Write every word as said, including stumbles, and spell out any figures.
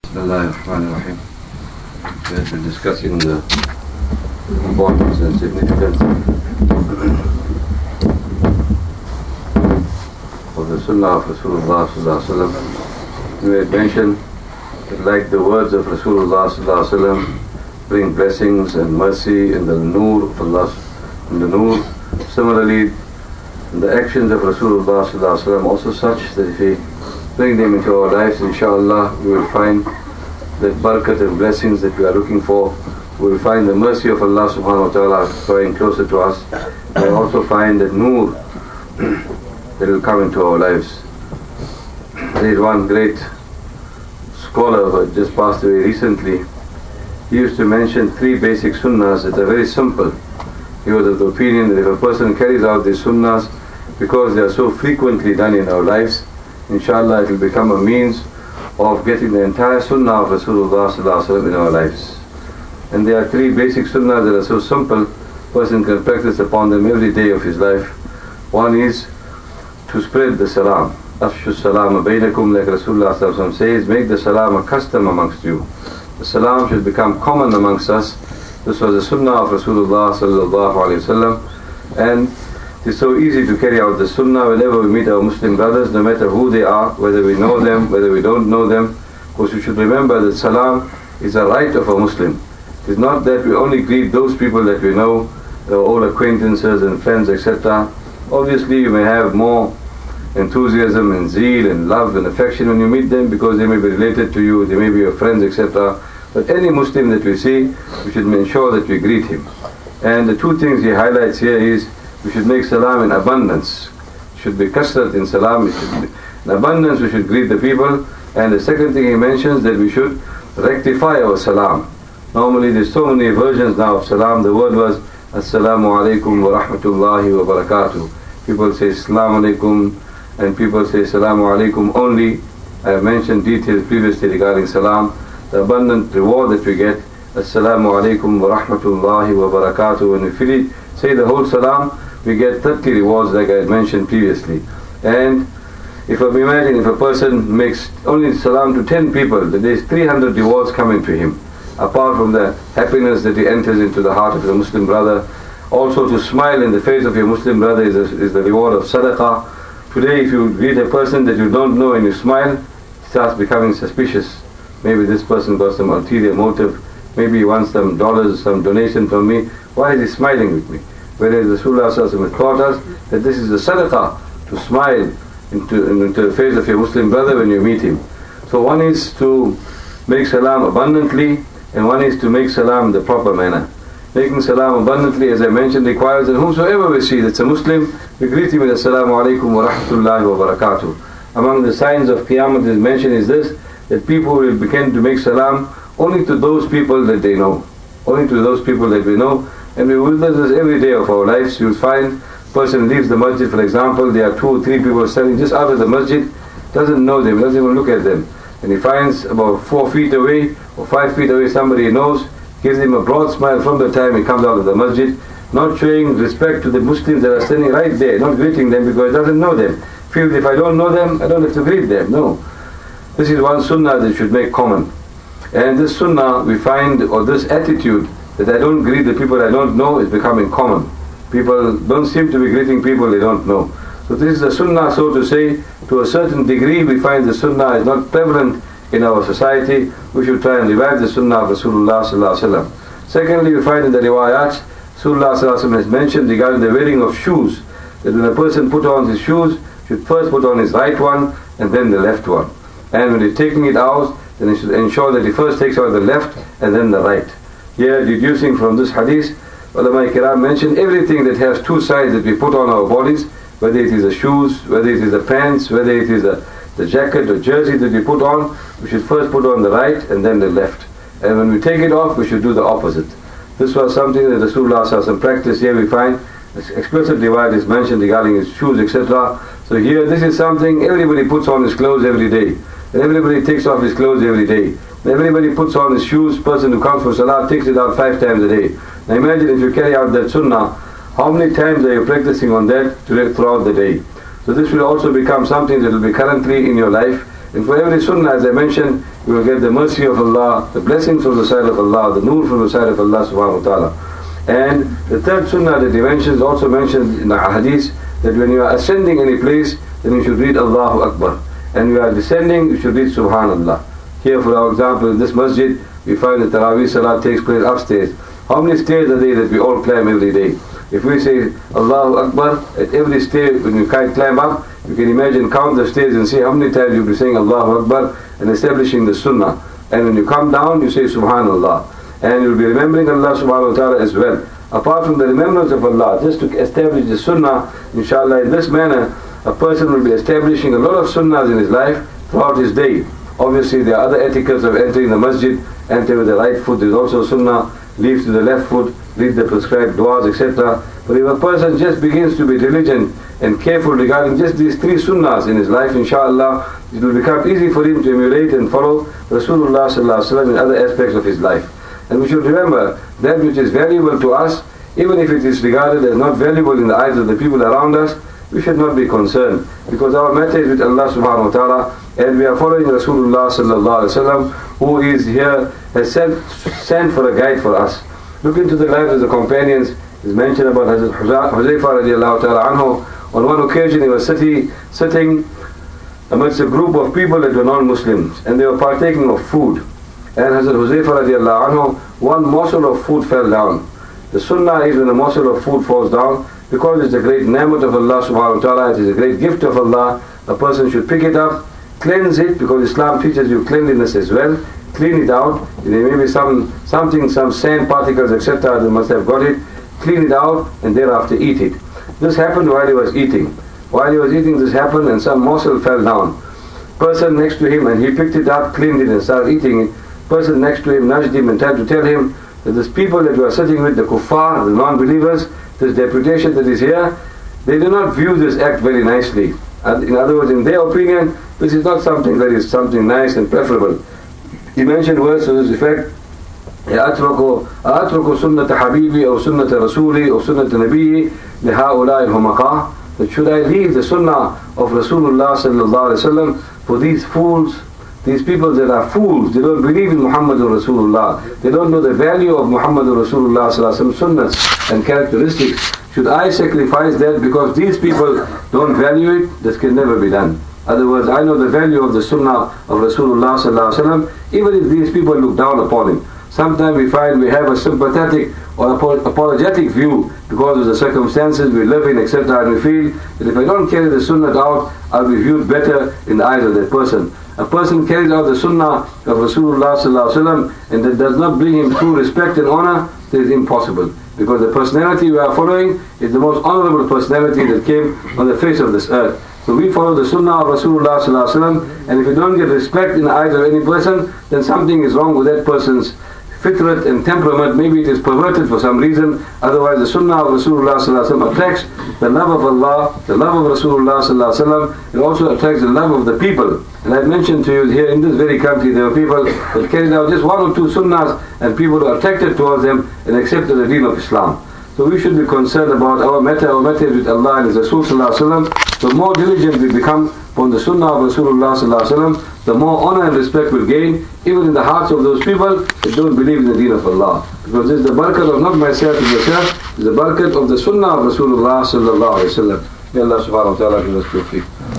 Bismillahirrahmanirrahim. We have been discussing the importance and significance of the Sunnah of Rasulullah sallallahu alaihi wasallam. We had mentioned that like the words of Rasulullah sallallahu alaihi wasallam bring blessings and mercy and the Noor of Allah and the Noor. Similarly, the actions of Rasulullah sallallahu alaihi wasallam also such that if we bring them into our lives, inshallah, we will find that barakat and blessings that we are looking for. We will find the mercy of Allah subhanahu wa ta'ala drawing closer to us. We will also find that Noor that will come into our lives. There is one great scholar who had just passed away recently. He used to mention three basic sunnahs that are very simple. He was of the opinion that if a person carries out these sunnahs, because they are so frequently done in our lives, inshallah it will become a means of getting the entire sunnah of Rasulullah sallallahu alaihi wasallam in our lives. And there are three basic sunnahs that are so simple, a person can practice upon them every day of his life. One is to spread the salam. Afshu salam bainakum, like Rasulullah sallallahu alaihi wasallam says, make the salam a custom amongst you. The salam should become common amongst us. This was the sunnah of Rasulullah sallallahu alaihi wasallam, and it's so easy to carry out the sunnah whenever we meet our Muslim brothers, no matter who they are, whether we know them, whether we don't know them. Of course, we should remember that salam is a right of a Muslim. It's not that we only greet those people that we know, our old acquaintances and friends, et cetera. Obviously, you may have more enthusiasm and zeal and love and affection when you meet them because they may be related to you, they may be your friends, et cetera. But any Muslim that we see, we should ensure that we greet him. And the two things he highlights here is, we should make salam in abundance. It should be kasrat in salam. It should be in abundance we should greet the people. And the second thing he mentions, that we should rectify our salam. Normally there's so many versions now of salam. The word was Assalamu alaikum wa rahmatullahi wa barakatuh. People say Assalamu alaikum and people say Assalamu alaikum only. I have mentioned details previously regarding salam. The abundant reward that we get, Assalamu alaikum wa rahmatullahi wa barakatuh. When we finish, say the whole salam, we get thirty rewards like I had mentioned previously. And if we imagine if a person makes only salam to ten people, then there is three hundred rewards coming to him. Apart from the happiness that he enters into the heart of the Muslim brother, also to smile in the face of your Muslim brother is, a, is the reward of sadaqah. Today if you greet a person that you don't know and you smile, it starts becoming suspicious. Maybe this person got some ulterior motive, maybe he wants some dollars, some donation from me. Why is he smiling with me? Whereas Rasulullah sallallahu alaihi wasallam taught us that this is a sadaqah, to smile into, into the face of your Muslim brother when you meet him. So one is to make salam abundantly, and one is to make salam in the proper manner. Making salam abundantly, as I mentioned, requires that whomsoever we see that's a Muslim, we greet him with Assalamu alaikum wa rahmatullahi wa barakatuh. Among the signs of Qiyamah that is mentioned is this, that people will begin to make salam only to those people that they know. Only to those people that we know. And we will do this every day of our lives. You will find a person leaves the masjid, for example, there are two or three people standing just out of the masjid, doesn't know them, doesn't even look at them. And he finds about four feet away or five feet away somebody he knows, gives him a broad smile from the time he comes out of the masjid, not showing respect to the Muslims that are standing right there, not greeting them because he doesn't know them. Feels if I don't know them, I don't have to greet them. No. This is one sunnah that should make common. And this sunnah we find, or this attitude, that I don't greet the people I don't know, is becoming common. People don't seem to be greeting people they don't know. So this is a sunnah, so to say. To a certain degree we find the sunnah is not prevalent in our society. We should try and revive the sunnah of Rasulullah sallallahu alaihi wasallam. Secondly, we find in the riwayat, Rasulullah sallallahu alaihi wasallam has mentioned regarding the wearing of shoes, that when a person put on his shoes, should first put on his right one and then the left one. And when he's taking it out, then he should ensure that he first takes out the left and then the right. Here, deducing from this hadith, ulama kiram mentioned everything that has two sides that we put on our bodies, whether it is the shoes, whether it is the pants, whether it is the, the jacket or jersey that we put on, we should first put on the right and then the left. And when we take it off, we should do the opposite. This was something that Rasulullah sallallahu alaihi wasallam practiced. Here we find explicit riwayat is mentioned regarding his shoes, et cetera. So here, this is something everybody puts on his clothes every day. And everybody takes off his clothes every day. Everybody puts on his shoes. Person who comes for salah takes it out five times a day. Now imagine if you carry out that sunnah, how many times are you practicing on that throughout the day? So this will also become something that will be currently in your life. And for every sunnah, as I mentioned, you will get the mercy of Allah, the blessings from the side of Allah, the nur from the side of Allah subhanahu wa ta'ala. And the third sunnah that he mentions, also mentioned in the hadith, that when you are ascending any place, then you should read Allahu Akbar. And when you are descending, you should read Subhanallah. Here, for our example, in this masjid, we find that Taraweeh Salah takes place upstairs. How many stairs are there that we all climb every day? If we say Allahu Akbar, at every stair, when you climb up, you can imagine, count the stairs and see how many times you'll be saying Allahu Akbar and establishing the sunnah. And when you come down, you say Subhanallah. And you'll be remembering Allah subhanahu wa ta'ala as well. Apart from the remembrance of Allah, just to establish the sunnah, inshallah, in this manner, a person will be establishing a lot of sunnahs in his life throughout his day. Obviously, there are other etiquettes of entering the masjid. Enter with the right foot, there's also sunnah. Leave to the left foot, read the prescribed du'as, et cetera. But if a person just begins to be diligent and careful regarding just these three sunnahs in his life, inshallah, it will become easy for him to emulate and follow Rasulullah sallallahu alaihi wasallam in other aspects of his life. And we should remember that which is valuable to us, even if it is regarded as not valuable in the eyes of the people around us, we should not be concerned, because our matter is with Allah subhanahu wa ta'ala, and we are following Rasulullah sallallahu alaihi wasallam, who is here, has sent, sent for a guide for us. Look into the lives of the companions. It's mentioned about Hazrat Huzaifa radiallahu ta'ala anhu. On one occasion he was sitting, sitting amidst a group of people that were non-Muslims, and they were partaking of food. And Hazrat Huzaifa radiallahu anhu, one morsel of food fell down. The sunnah is when a morsel of food falls down, because it's a great ni'mat of Allah subhanahu wa ta'ala, it is a great gift of Allah, a person should pick it up, cleanse it, because Islam teaches you cleanliness as well, clean it out. There may be some something, some sand particles, et cetera, they must have got it, clean it out, and thereafter eat it. This happened while he was eating. While he was eating, this happened, and some morsel fell down. Person next to him, and he picked it up, cleaned it, and started eating it. Person next to him nudged him and tried to tell him that these people that you are sitting with, the kuffar, the non-believers, this deputation that is here, they do not view this act very nicely. And in other words, in their opinion, this is not something that is something nice and preferable. He mentioned words to this effect, أترك أترك سنة حبيبي أو سنة رسولي أو سنة نبيي لهؤلاء الهمقاء, that should I leave the sunnah of Rasulullah sallallahu alaihi wasallam for these fools, these people that are fools, they don't believe in Muhammadur Rasulullah, they don't know the value of Muhammadur Rasulullah sallallahu alaihi wasallam sunnahs and characteristics. Should I sacrifice that because these people don't value it? This can never be done. In other words, I know the value of the sunnah of Rasulullah sallallahu alaihi wasallam, even if these people look down upon it. Sometimes we find we have a sympathetic or apologetic view because of the circumstances we live in, et cetera. And we feel that if I don't carry the sunnah out, I'll be viewed better in the eyes of that person. A person carries out the sunnah of Rasulullah sallallahu alaihi wasallam and that does not bring him true respect and honor, that is impossible. Because the personality we are following is the most honorable personality that came on the face of this earth. So we follow the sunnah of Rasulullah sallallahu alaihi wasallam, and if you don't get respect in the eyes of any person, then something is wrong with that person's fitrat and temperament. Maybe it is perverted for some reason. Otherwise, the sunnah of Rasulullah sallallahu alaihi wasallam attracts the love of Allah, the love of Rasulullah sallallahu alaihi wasallam. It also attracts the love of the people. And I mentioned to you here in this very country, there were people that carried out just one or two sunnahs, and people were attracted towards them and accepted the deen of Islam. So we should be concerned about our matter, our matter with Allah and His Rasul sallallahu alaihi wasallam. The more diligent we become upon the sunnah of Rasulullah sallallahu alaihi wasallam, the more honor and respect we'll gain, even in the hearts of those people that don't believe in the deen of Allah. Because this is the barakat of not myself and yourself, it's the barakat of the sunnah of Rasulullah sallallahu alaihi wasallam. May Allah subhanahu wa ta'ala give us tawfiq.